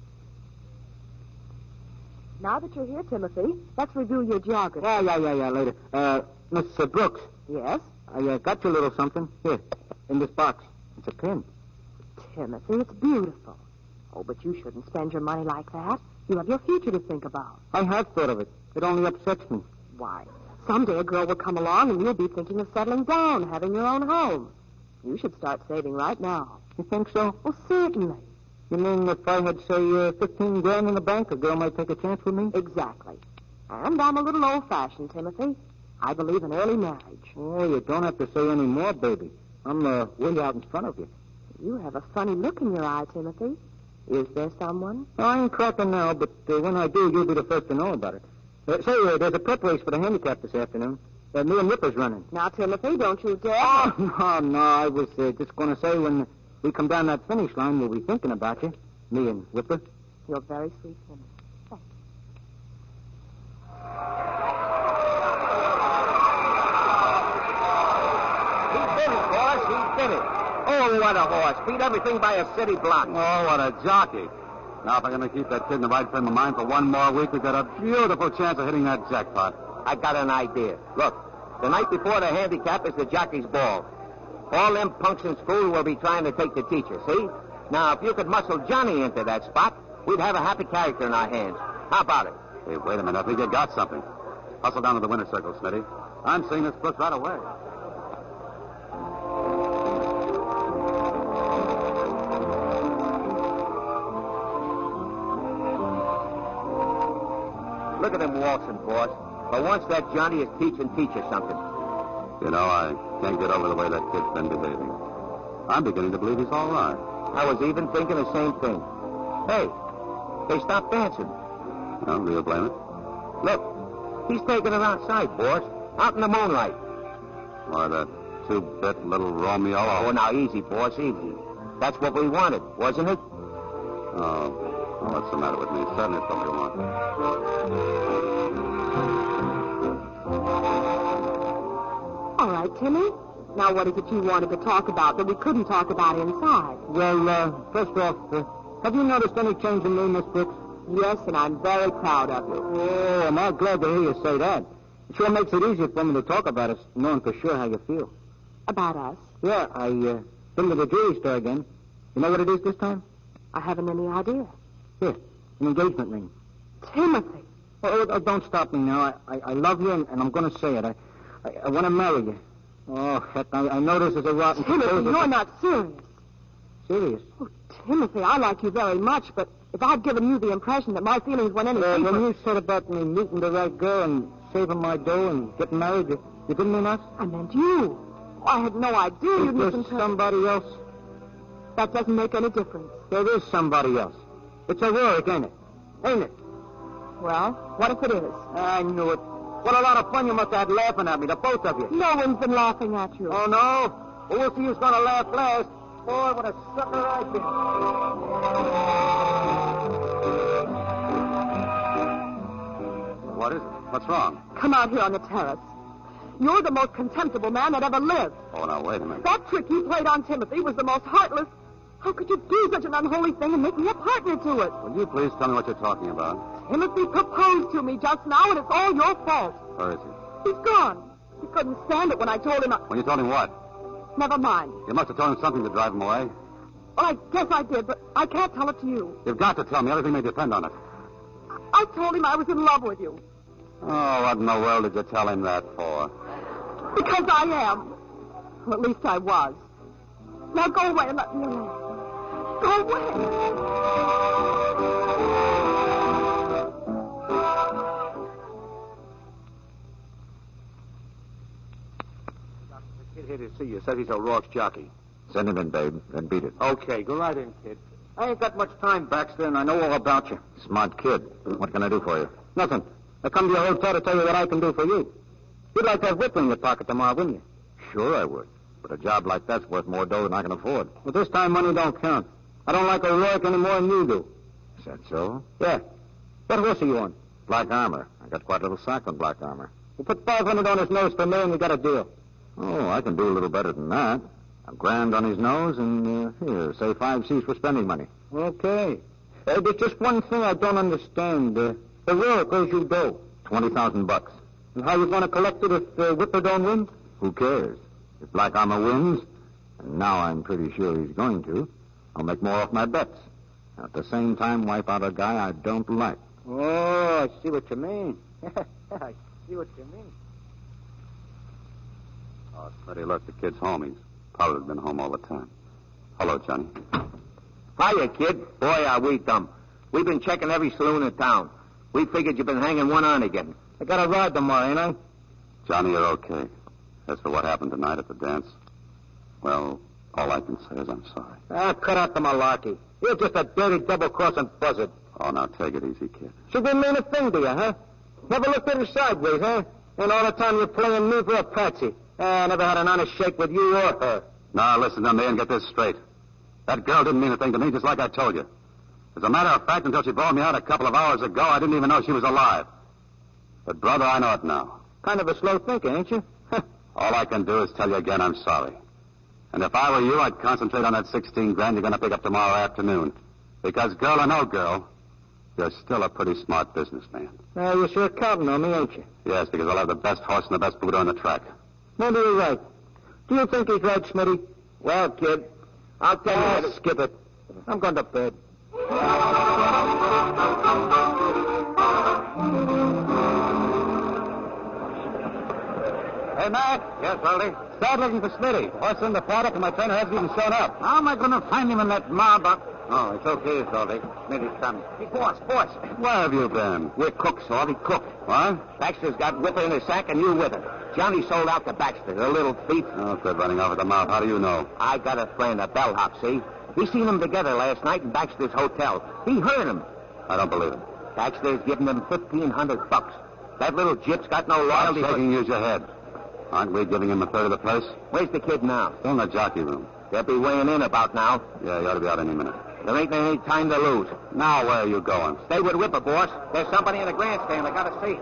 S4: Now that you're here, Timothy, let's review your geography.
S2: Yeah, later. Miss Brooks,
S4: Yes?
S2: I got you a little something. Here, in this box. It's a pin.
S4: Timothy, it's beautiful. Oh, but you shouldn't spend your money like that. You have your future to think about.
S2: I have thought of it. It only upsets me.
S4: Why, someday a girl will come along and you'll be thinking of settling down, having your own home. You should start saving right now.
S2: You think so?
S4: Well, certainly.
S2: You mean if I had, say, 15 grand in the bank, a girl might take a chance with me?
S4: Exactly. And I'm a little old-fashioned, Timothy. I believe in early marriage.
S2: Oh, you don't have to say any more, baby. I'm way out in front of you.
S4: You have a funny look in your eye, Timothy. Is there someone?
S2: I ain't cracking now, but when I do, you'll be the first to know about it. There's a prep race for the handicap this afternoon. Me and Whipper's running.
S4: Now, Timothy, don't you dare.
S2: Oh, no, I was just going to say when we come down that finish line, we'll be thinking about you. Me and Whipper.
S4: You're very sweet, Timothy. Thank
S3: He did it, boss. He did it. Oh, what a horse. Beat everything by a city block.
S1: Oh, what a jockey. Now, if I'm going to keep that kid in the right frame of mind for one more week, we've got a beautiful chance of hitting that jackpot.
S3: I got an idea. Look, the night before the handicap is the jockey's ball. All them punks in school will be trying to take the teacher, see? Now, if you could muscle Johnny into that spot, we'd have a happy character in our hands. How about it?
S1: Hey, wait a minute. I think you got something. Hustle down to the winner's circle, Smitty. I'm seeing this Brooks right away.
S3: Look at him waltzing, boss. But once that Johnny is teaching teacher something.
S1: You know, I can't get over the way that kid's been behaving. I'm beginning to believe he's all right.
S3: I was even thinking the same thing. Hey, they stopped dancing.
S1: Well, do you blame it?
S3: Look, he's taking it outside, boss. Out in the moonlight.
S1: Why, that two-bit little Romeo.
S3: Oh, now, easy, boss, easy. That's what we wanted, wasn't it?
S1: Oh, what's the matter with me? Certainly it's what we want.
S4: All right, Timmy. Now, what is it you wanted to talk about that we couldn't talk about inside?
S3: Well, first off, have you noticed any change in me, Miss Brooks?
S4: Yes, and I'm very proud of you.
S3: Oh, I'm all glad to hear you say that. It sure makes it easier for me to talk about us, knowing for sure how you feel.
S4: About us?
S3: Yeah, been to the jewelry store again. You know what it is this time?
S4: I haven't any idea.
S3: Here, an engagement ring.
S4: Timothy.
S3: Oh, don't stop me now. I love you, and I'm going to say it. I want to marry you. Oh, heck, I know this is a rotten...
S4: Timothy, you're not serious.
S3: Serious?
S4: Oh, Timothy, I like you very much, but if I'd given you the impression that my feelings went any deeper...
S3: When you said about me meeting the right girl and saving my dough and getting married, you didn't mean us?
S4: I meant you. I had no idea you'd listen to...
S3: somebody else?
S4: That doesn't make any difference.
S3: There is somebody else. It's O'Rourke, ain't it? Ain't it?
S4: Well, what if it is?
S3: I knew it. What a lot of fun you must have had laughing at me, the both of you.
S4: No one's been laughing at you.
S3: Oh, no? Well, we'll see who's going to laugh last. Boy, what a sucker I've been.
S1: What is it? What's wrong?
S4: Come out here on the terrace. You're the most contemptible man that ever lived.
S1: Oh, now, wait a minute.
S4: That trick you played on Timothy was the most heartless. How could you do such an unholy thing and make me a partner to it?
S1: Will you please tell me what you're talking about?
S4: Timothy proposed to me just now, and it's all your fault.
S1: Where is he?
S4: He's gone. He couldn't stand it when I told him...
S1: When you told him what?
S4: Never mind.
S1: You must have told him something to drive him away.
S4: Well, I guess I did, but I can't tell it to you.
S1: You've got to tell me. Everything may depend on it.
S4: I told him I was in love with you.
S1: Oh, what in the world did you tell him that for?
S4: Because I am. Or at least I was. Now go away and let me alone. Go away.
S3: Kid here to see you. Says he's O'Rourke's jockey.
S1: Send him in, babe, then beat it.
S3: Okay, go right in, kid. I ain't got much time, Baxter, and I know all about you.
S1: Smart kid. What can I do for you?
S3: Nothing. I come to your hotel to tell you what I can do for you. You'd like to have whip in your pocket tomorrow, wouldn't you?
S1: Sure I would. But a job like that's worth more dough than I can afford.
S3: Well, this time money don't count. I don't like O'Rourke any more than you do.
S1: Is that so?
S3: Yeah. What horse are you on?
S1: Black armor. I got quite a little sack on black armor.
S3: You put 500 on his nose for me and you got a deal.
S1: Oh, I can do a little better than that. $1,000 on his nose and, here, say 5 C's for spending money.
S3: Okay. There's just one thing I don't understand. O'Rourke owes you dough.
S1: $20,000.
S3: And how you going to collect it if Whipper don't win?
S1: Who cares? If Black Armor wins, and now I'm pretty sure he's going to, I'll make more off my bets. At the same time, wipe out a guy I don't like.
S3: Oh, I see what you mean. I see what you mean.
S1: Oh, Freddie, look, the kid's home. He's probably been home all the time. Hello, Johnny.
S3: Hiya, kid. Boy, are we dumb. We've been checking every saloon in town. We figured you've been hanging one on again. I got a ride tomorrow, ain't I?
S1: Johnny, you're okay. As for what happened tonight at the dance, well, all I can say is I'm sorry.
S3: Cut out the malarkey. You're just a dirty double-crossing buzzard.
S1: Oh, now take it easy, kid.
S3: She didn't mean a thing to you, huh? Never looked at her sideways, huh? And all the time you're playing me for a patsy. I never had an honest shake with you or her.
S1: Now, listen to me and get this straight. That girl didn't mean a thing to me, just like I told you. As a matter of fact, until she brought me out a couple of hours ago, I didn't even know she was alive. But, brother, I know it now.
S3: Kind of a slow thinker, ain't you?
S1: All I can do is tell you again I'm sorry. And if I were you, I'd concentrate on that $16,000 you're going to pick up tomorrow afternoon. Because, girl or no girl, you're still a pretty smart businessman.
S3: You're sure counting on me, ain't you?
S1: Yes, because I'll have the best horse and the best booter on the track.
S3: Maybe you're right. Do you think he's right, Smitty? Well, kid, I'll tell you. Skip it. I'm going to bed.
S2: Hey, Mac.
S1: Yes, Baldy?
S2: Start looking for Smitty. Horse in the paddock, and my trainer hasn't even shown up.
S3: How am I going to find him in that mob?
S1: Oh, it's okay, Salty.
S3: Smitty's coming. Hey, boss.
S1: Where have you been?
S3: We're cooks, Salty, cook.
S1: What?
S3: Baxter's got Whipper in his sack, and you with her. Johnny sold out to Baxter, the little thief.
S1: Oh, quit running off at the mouth. How do you know?
S3: I got a friend, a bellhop, see? He seen them together last night in Baxter's hotel. He heard them.
S1: I don't believe it.
S3: Baxter's giving them $1,500. That little gyp's got no
S1: Stop
S3: loyalty.
S1: shaking, use your head. Aren't we giving him a third of the place?
S3: Where's the kid now?
S1: Still in the jockey room.
S3: They'll be weighing in about now.
S1: Yeah, he ought to be out any minute.
S3: There ain't any time to lose.
S1: Now, where are you going?
S3: Stay with Whipper, boss. There's somebody in the grandstand I gotta see.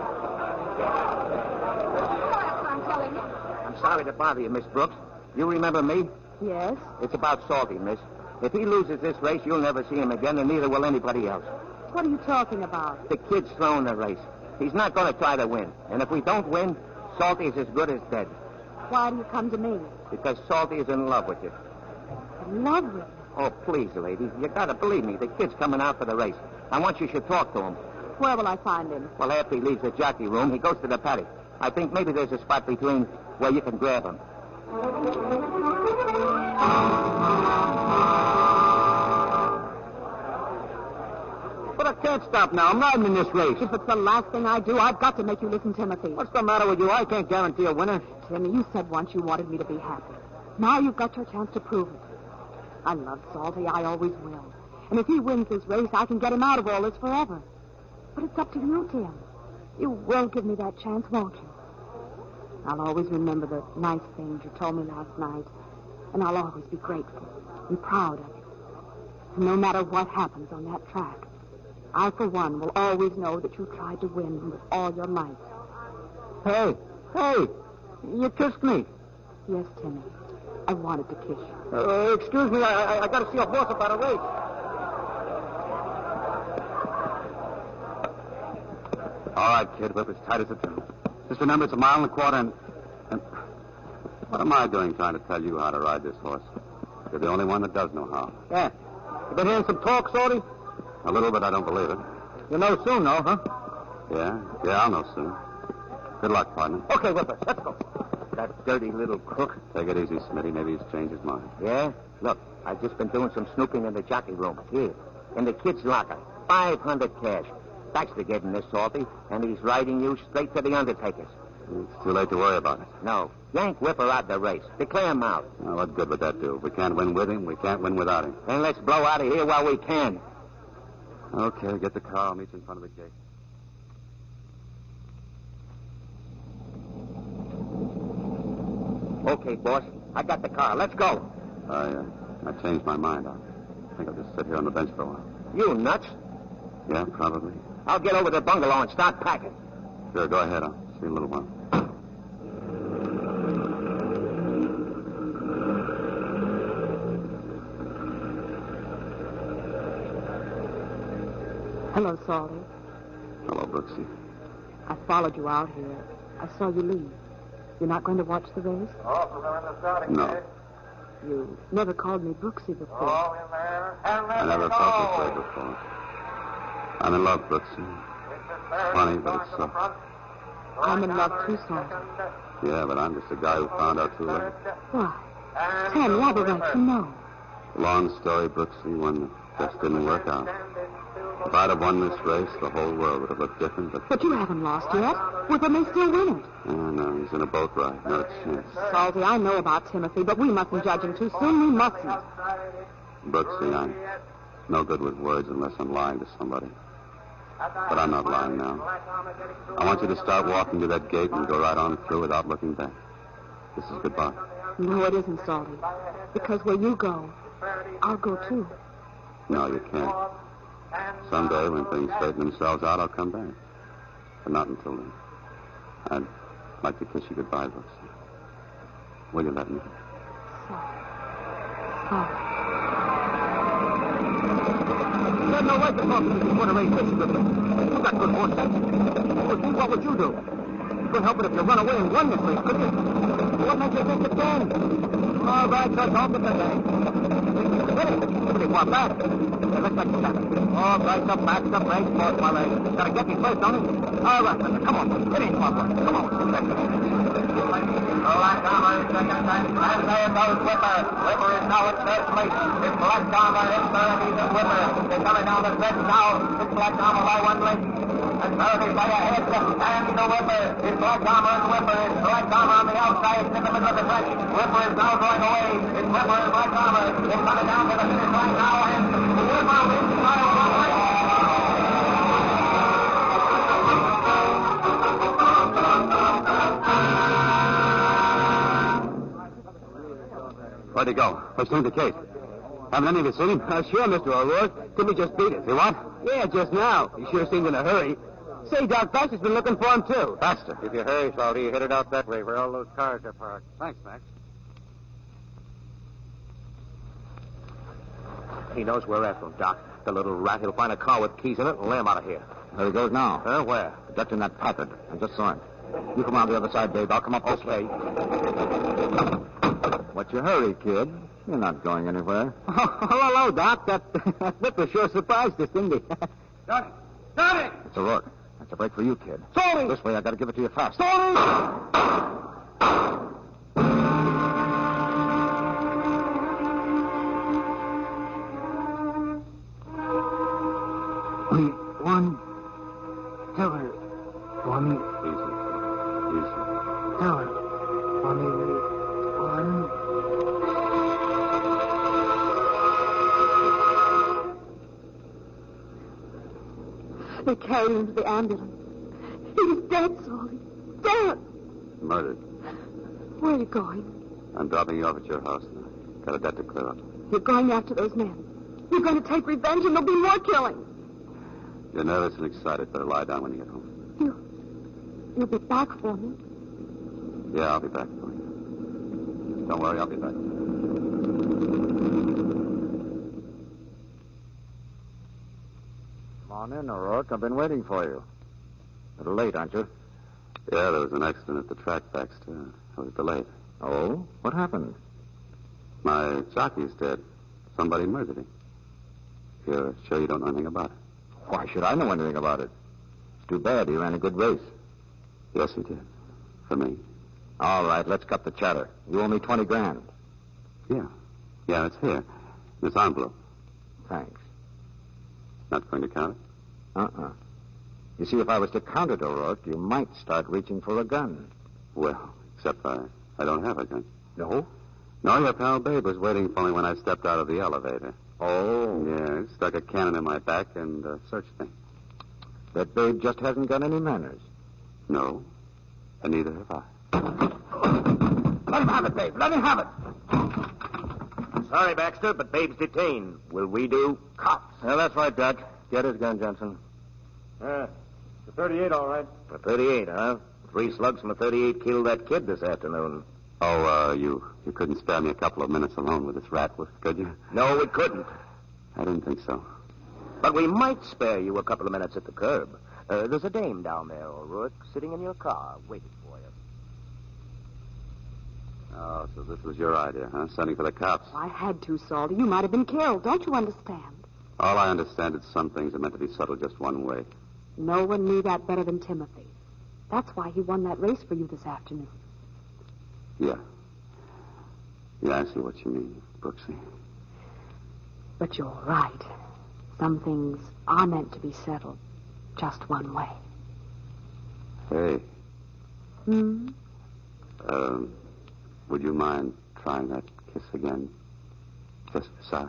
S3: I'm sorry to bother you, Miss Brooks. You remember me?
S4: Yes?
S3: It's about Salty, miss. If he loses this race, you'll never see him again, and neither will anybody else.
S4: What are you talking about?
S3: The kid's throwing the race. He's not going to try to win. And if we don't win, Salty's as good as dead.
S4: Why do you come to me?
S3: Because Salty is in love with you.
S4: In love with me?
S3: Oh, please, lady. You gotta believe me. The kid's coming out for the race. I want you should talk to him.
S4: Where will I find him?
S3: Well, after he leaves the jockey room, he goes to the paddock. I think maybe there's a spot between where you can grab him.
S2: But I can't stop now. I'm riding in this race.
S4: If it's the last thing I do, I've got to make you listen, Timothy.
S2: What's the matter with you? I can't guarantee a winner.
S4: Timmy, you said once you wanted me to be happy. Now you've got your chance to prove it. I love Salty. I always will. And if he wins this race, I can get him out of all this forever. But it's up to you, Tim. You will give me that chance, won't you? I'll always remember the nice things you told me last night. And I'll always be grateful and proud of you. And no matter what happens on that track, I, for one, will always know that you tried to win with all your might.
S2: Hey, you kissed me.
S4: Yes, Timmy. I wanted to kiss you.
S2: Excuse me, I got to see a horse about a race.
S1: All right, kid, whip as tight as a drum. Just remember it's 1.25 miles and... What am I doing trying to tell you how to ride this horse? You're the only one that does know how.
S2: Yeah. You been hearing some talk, Salty?
S1: A little bit, I don't believe it.
S2: You'll know soon, though, huh?
S1: Yeah, I'll know soon. Good luck, partner.
S2: Okay, Whipper, let's go.
S3: That dirty little crook.
S1: Take it easy, Smitty. Maybe he's changed his mind.
S3: Yeah? Look, I've just been doing some snooping in the jockey room. Here, in the kid's locker. 500 cash. Baxter gave him this, Salty, and he's riding you straight to the Undertaker's.
S1: It's too late to worry about it.
S3: No. Yank Whipper out the race. Declare him out.
S1: Well, what good would that do? If we can't win with him, we can't win without him.
S3: Then let's blow out of here while we can.
S1: Okay, get the car. I'll meet you in front of the gate.
S3: Okay, boss. I got the car. Let's go.
S1: I changed my mind. I think I'll just sit here on the bench for a while.
S3: You nuts?
S1: Yeah, probably.
S3: I'll get over to the bungalow and start packing.
S1: Sure, go ahead. I'll see you in a little while.
S4: Hello, Salty.
S1: Hello, Brooksy.
S4: I followed you out here. I saw you leave. You're not going to watch the race?
S1: No.
S4: You never called me Brooksy before.
S1: I never felt this way before. I'm in love, Brooksy. Funny, but it's so.
S4: I'm in love too, Salty.
S1: Yeah, but I'm just a guy who found out too late.
S4: Why? Tell me, I'd like to know.
S1: Long story, Brooksy, one that just didn't work out. If I'd have won this race, the whole world would have looked different, but...
S4: But you haven't lost yet. Whipper may still win it.
S1: Oh, no, he's in a boat ride. Not a chance.
S4: Salty, I know about Timothy, but we mustn't judge him too soon. We mustn't.
S1: Brooksy, I'm no good with words unless I'm lying to somebody. But I'm not lying now. I want you to start walking to that gate and go right on through without looking back. This is goodbye.
S4: No, it isn't, Salty. Because where you go, I'll go too.
S1: No, you can't. Someday, when things straighten themselves out, I'll come back. But not until then. I'd like to kiss you goodbye, Brooksy. Will you let me?
S4: Salty.
S2: You had no right to talk to me before the race. Listen, Whipper. You got good horse sense. What would you do? You couldn't help it if you run away and won this race, could you? What makes you think you can? All right, so don't get the game. Pretty far back. Looks like it's happening. All right, so back the race, boss, my race. Gotta get me first, don't it? All right, come on. It ain't far back. Come on.
S5: Black Armor in second, and there goes Whipper. Whipper is now in third place. It's Black Armor in third, he's a Whipper. They're coming down the stretch now. It's Black Armor by 1 length. And third is by a head, and the Whipper. It's Black Armor and Whipper. It's Black Armor on the outside. It's in the middle of the track. Whipper is now going away. It's Whipper and Black Armor. It's coming down to the finish line now, and Whipper wins by 1 length.
S1: Where'd he go? What's the case? Haven't any of you seen him?
S3: Sure, Mr. O'Rourke. Timmy just beat it.
S1: See what?
S3: Yeah, just now. He sure seemed in a hurry. Say, Doc, Baxter's been looking for him, too.
S1: Baxter.
S5: If you hurry, Salty, head it out that way where all those cars are parked.
S1: Thanks, Max.
S5: He knows we're after him, Doc. The little rat, he'll find a car with keys in it and lay him out of here.
S1: There he goes now.
S5: Where?
S1: Ducked in that Packard. I just saw him. You come around the other side, Dave. I'll come up this way. What's your hurry, kid? You're not going anywhere.
S3: Oh, hello, Doc. That Whipper sure surprised us, didn't he?
S5: Got it! Got it!
S1: It's a Rourke. That's a break for you, kid.
S3: Salty!
S1: This way, I gotta give it to you fast.
S3: Salty! One teller for me.
S1: Easy.
S3: Teller for me. One.
S4: They carried him to the ambulance. He's dead, Salty. Dead.
S1: Murdered.
S4: Where are you going?
S1: I'm dropping you off at your house now. Got a debt to clear up.
S4: You're going after those men. You're going to take revenge, and there'll be more killing.
S1: You're nervous and excited. Better lie down when you get home.
S4: You'll be back for me.
S1: Yeah, I'll be back for you. Don't worry, I'll be back. Come on in, O'Rourke. I've been waiting for you. A little late, aren't you? Yeah, there was an accident at the track, Baxter. I was delayed. Oh? What happened? My jockey's dead. Somebody murdered him. You're sure you don't know anything about it? Why should I know anything about it? It's too bad. He ran a good race. Yes, he did. For me. All right, let's cut the chatter. You owe me 20 grand. Yeah. Yeah, it's here. This envelope. Thanks. Not going to count it? Uh-uh. You see, if I was to count it, O'Rourke, you might start reaching for a gun. Well, except I don't have a gun. No? No, your pal Babe was waiting for me when I stepped out of the elevator. Oh. Yeah, stuck a cannon in my back and searched me. That Babe just hasn't got any manners. No, and neither have I.
S3: Let him have it, Babe. Let him have it.
S5: Sorry, Baxter, but Babe's detained. Will we do?
S3: Cops.
S1: Well, that's right, Doc. Get his gun, Johnson.
S5: The 38, all right.
S1: The 38, huh? 3 slugs from a 38 killed that kid this afternoon. Oh, you couldn't spare me a couple of minutes alone with this rat, could you?
S5: No, we couldn't.
S1: I didn't think so.
S5: But we might spare you a couple of minutes at the curb. There's a dame down there, O'Rourke, sitting in your car, waiting for you.
S1: Oh, so this was your idea, huh? Sending for the cops.
S4: I had to, Salty. You might have been killed. Don't you understand?
S1: All I understand is some things are meant to be settled just one way.
S4: No one knew that better than Timothy. That's why he won that race for you this afternoon.
S1: Yeah. Yeah, I see what you mean, Brooksy.
S4: But you're right. Some things are meant to be settled just one way.
S1: Hey.
S4: Hmm?
S1: Would you mind trying that kiss again? Just for size?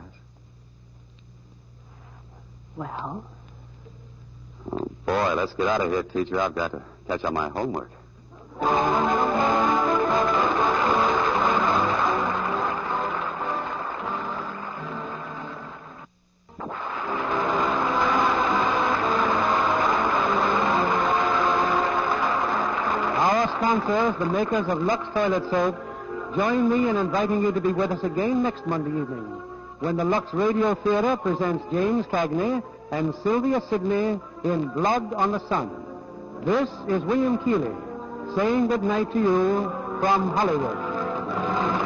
S4: Well?
S1: Oh, boy, let's get out of here, teacher. I've got to catch up my homework.
S2: Our sponsors, the makers of Lux Toilet Soap, join me in inviting you to be with us again next Monday evening when the Lux Radio Theater presents James Cagney and Sylvia Sidney in Blood on the Sun. This is William Keighley saying good night to you from Hollywood.